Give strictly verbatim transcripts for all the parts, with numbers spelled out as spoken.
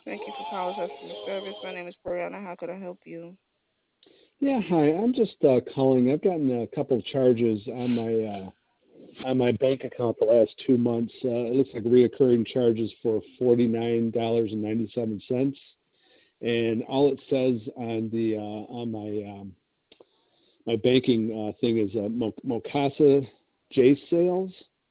Thank you for calling customer service. My name is Brianna. How could I help you? Yeah, hi. I'm just uh, calling. I've gotten a couple of charges on my uh, on my bank account the last two months. Uh, it looks like reoccurring charges for forty nine dollars and ninety seven cents, and all it says on the uh, on my um, my banking uh, thing is uh, Mo- Mokasa J sales,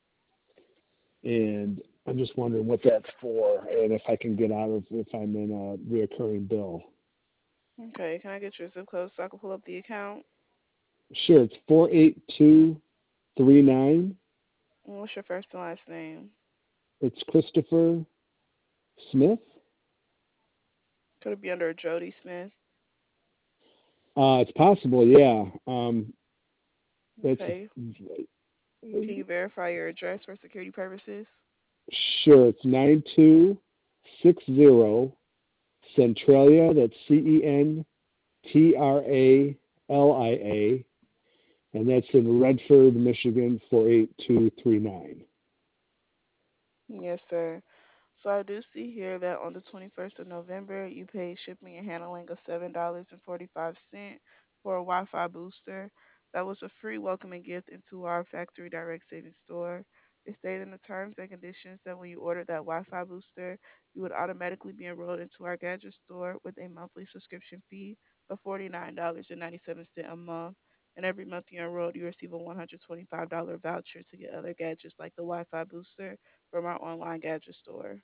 and I'm just wondering what that's for, and if I can get out of if I'm in a reoccurring bill. Okay, can I get your zip code so I can pull up the account? Sure, it's four eight two three nine. And what's your first and last name? It's Christopher Smith. Could it be under Jody Smith? Uh, it's possible, yeah. Um, it's Okay. Can you verify your address for security purposes? sure. It's nine two six zero Centralia. That's C E N T R A L I A, and that's in Redford, Michigan four eight two three nine. Yes, sir. So I do see here that on the twenty-first of November, you paid shipping and handling of seven dollars and forty-five cents for a Wi-Fi booster. That was a free welcoming gift into our factory direct savings store. It stated in the terms and conditions that when you ordered that Wi-Fi booster, you would automatically be enrolled into our gadget store with a monthly subscription fee of forty-nine dollars and ninety-seven cents a month. And every month you're enrolled, you receive a one hundred twenty-five dollars voucher to get other gadgets like the Wi-Fi booster from our online gadget store.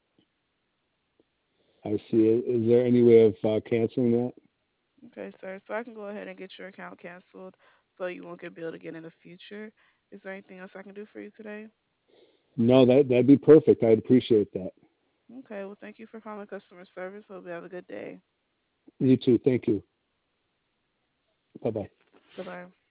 I see it. Is there any way of uh, canceling that? Okay, sir. So I can go ahead and get your account canceled so you won't get billed again in the future. Is there anything else I can do for you today? No, that that'd be perfect. I'd appreciate that. Okay, well, thank you for calling customer service. Hope you have a good day. You too. Thank you. Bye bye. Bye bye.